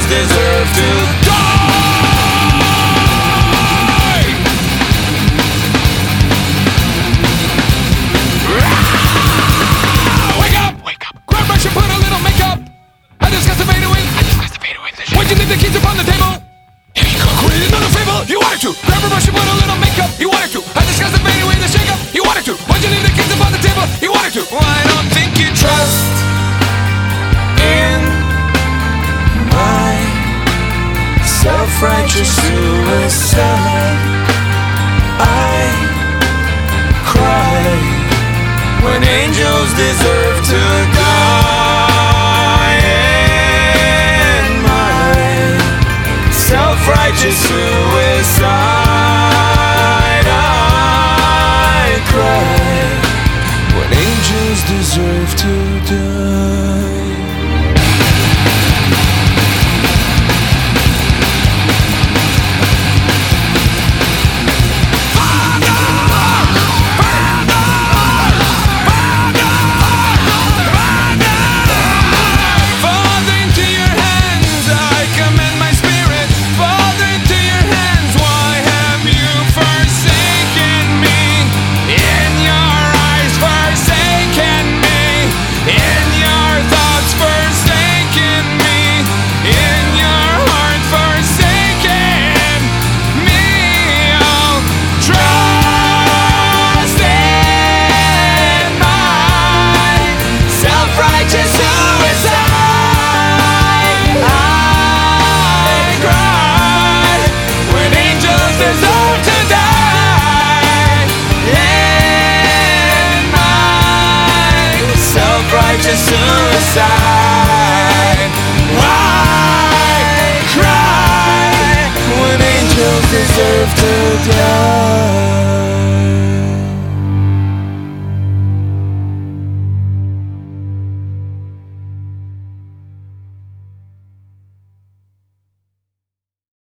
deserve to die. Wake up! Wake up! Grab brush and put a little makeup. I discussed the fade away. Why'd you leave the keys upon the table? Here you go. Create another fable. You wanted to. Grab a brush and put a little makeup. You wanted to. I discussed the fade away, the shake up. You wanted to. Why'd you leave the keys upon the table? You wanted to. Well, I don't think you trust in my self-righteous suicide. I cry when angels deserve to die. In my self-righteous suicide, I cry when angels deserve to die.